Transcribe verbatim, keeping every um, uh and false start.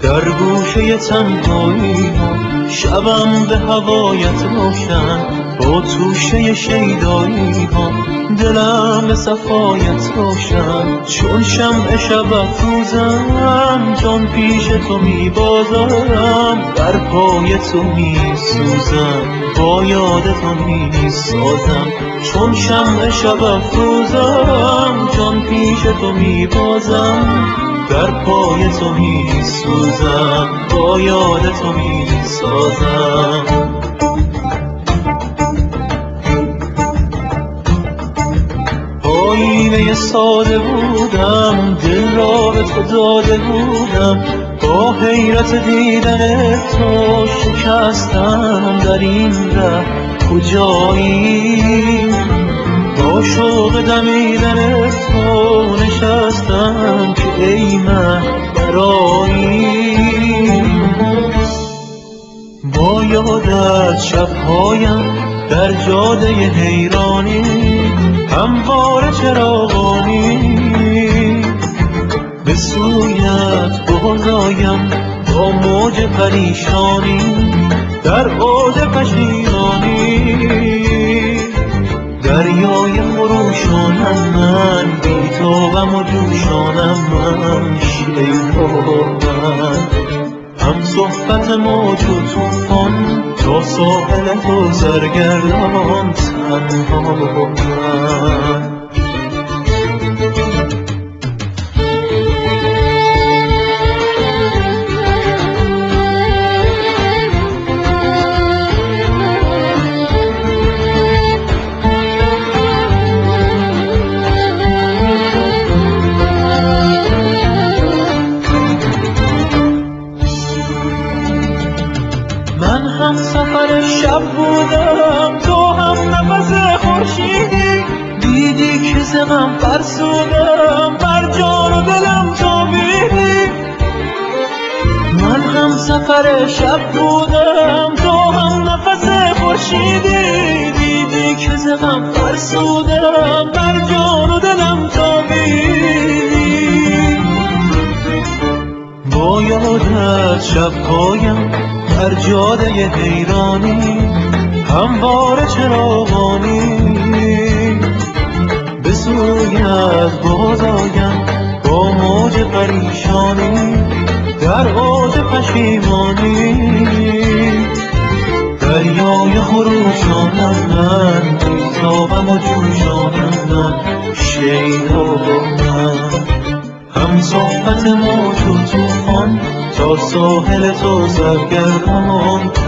در گوشه تنهایی ها شبم به هوایت روشن، با توشه شیدایی ها دلم به صفایت روشن. چون شمع شب افروزم جان پیش تو می بازم، بر پای تو می سوزم با یاد تو می سازم. چون شمع شب افروزم جان پیش تو می بازم، در پای تو می سوزم با یاد تو می سازم. آینه ساده بودم، دل را به تو داده بودم، با حیرت دیدن تو شکستم در این ره کجایی. با شوق دمیدن تو نشستم که ای مه برایی. با یادت شبهایم در جاده حیرانی، همواره چراغانی به سویت بازآیم با موج پریشانی، در اوج پشیمانی. دریای خروشانم من، بی توبم و جوشانم من، شیدا من. هم صحبت موج و طوفان، تا ساحل تو سرگردان تنها من. من هم سفر شب بودم، تو هم نفس خورشیدی، دیدی که ز من فرسودم، بر جان و دلم تابیدی. من هم سفر شب بودم، تو هم نفس خورشیدی، دیدی که ز من فرسودم، بر جان و دلم تابیدی. با یادت شبهایم در جاده حیرانی، همواره چراغانی به سویت بازآیم با موج پریشانی، در اوج پشیمانی. دریای خروشانم من، بی تابم و جوشانم من، شیدا من. هم صحبت موج و طوفان، تا ساحل تو سرگردان